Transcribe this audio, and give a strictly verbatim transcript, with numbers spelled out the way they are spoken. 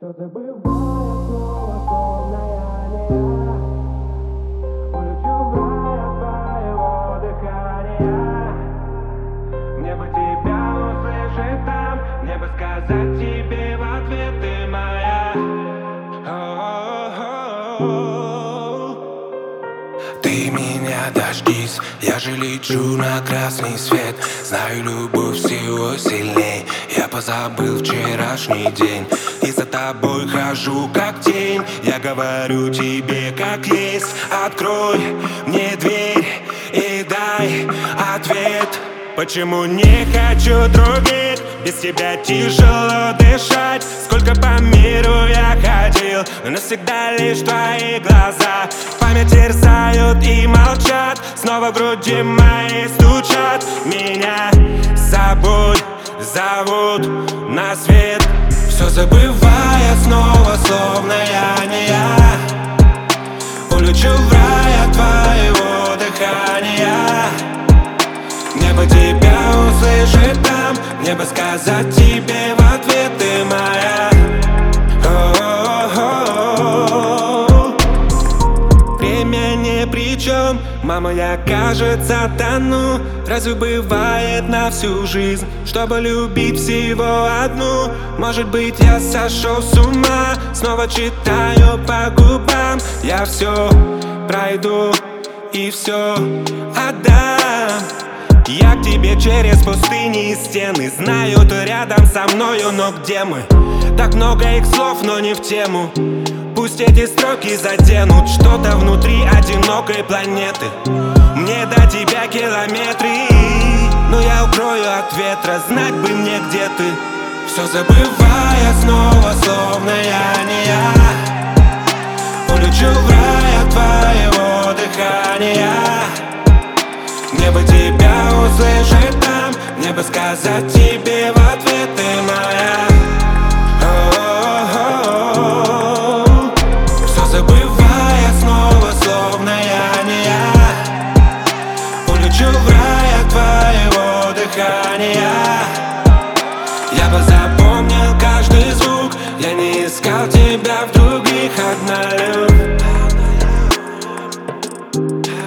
Все забываю снова, словно я не я. Улечу в рай от твоего дыхания. Мне бы тебя услышать там, мне бы сказать тебе в ответ: ты моя. Ты меня дождись, я же лечу на красный свет. Знаю, любовь всего сильней. Я позабыл вчерашний день и за тобой хожу как тень. Я говорю тебе как есть: открой мне дверь и дай ответ. Почему не хочу других? Без тебя тяжело дышать. Сколько по миру я ходил, но навсегда лишь твои глаза память терзают и молчат. Снова в груди моей стучат. Меня с собой зовут на свет. Все забывая снова, словно я не я. Улечу в рай от твоего дыхания. Мне бы тебя услышать там, мне бы сказать тебе в ответ: ты моя. О-о-о-о. Время ни при чем, мама, я, кажется, тону. Разве бывает на всю жизнь, чтобы любить всего одну? Может быть, я сошел с ума, снова читаю по губам. Я все пройду и все отдам. Я к тебе через пустыни и стены. Знаю, ты рядом со мною, но где мы? Так много их слов, но не в тему. Пусть эти строки заденут что-то внутри одинокой планеты. Мне до тебя километры, но я укрою от ветра. Знать бы мне, где ты. Все забывая снова, словно я не я. Улечу в рай от твоего дыхания. Мне бы тебя услышать там, мне бы сказать тебе в ответ: ты моя. О-о-о-о. Все забывая снова, словно я не я. Улечу в рай от твоего дыхания. Я бы запомнил каждый звук, я не искал тебя в других. Одна любовь.